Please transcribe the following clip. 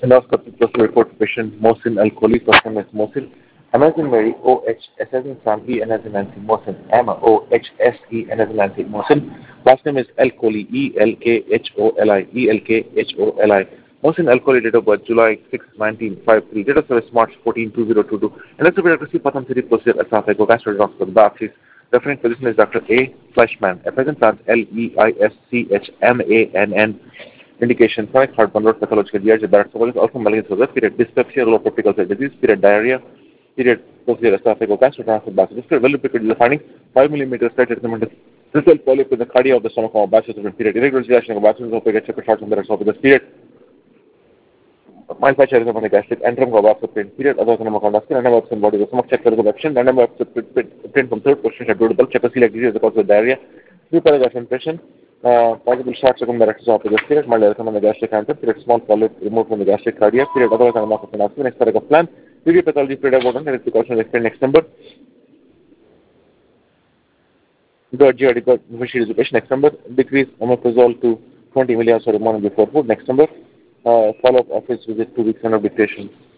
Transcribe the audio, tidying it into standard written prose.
Endoscopy plus report to patient Mohsin Al-Kholi, first name is Mohsin. M as in Mary, O-H, S as in Sam, E, N as in Nancy, Mohsin, M-O-H-S-E, N as in Nancy, Mohsin. Last name is Al-Kholi, E-L-K-H-O-L-I, E-L-K-H-O-L-I. Mohsin Al-Kholi, date of birth, July 6, 1953, date of service, March 14, 2022. And let's Dr. C. Patham City, procedure, esophageal gastroenteroscopy, biopsies. Referring physician is Dr. A. Fleshman. A present class Leischmann. Indication: chronic heartburn, road pathological GI, Barrett's esophagus, also malignant esophagus, period, dyspepsia, low-cortical disease, period, diarrhea, period, posterior esophageal gastrointestinal bacillus, period, well lubricated, the finding, 5 millimeters, tight segmented, result polyp in the cardia of the stomach, bacillus, period, irregular dilation of bacillus, esophagus, check shots on the esophagus, period, mild patch on the gastric, antrum of period, other than skin, and about body, the stomach check of action, and about print from third position, abdominal, check a celiac disease, the cause of diarrhea, two paragraph impression, possible short circumference esophagus, period, mild erythema on the gastric antrum, period, small polyp removed from the gastric cardia, period, otherwise than the next paragraph plan, video pathology, period, about and precautions explained next number. The GRD education, next number, decrease omeprazole to 20 milligrams for the morning before food, next number, follow-up office visit 2 weeks under dictation.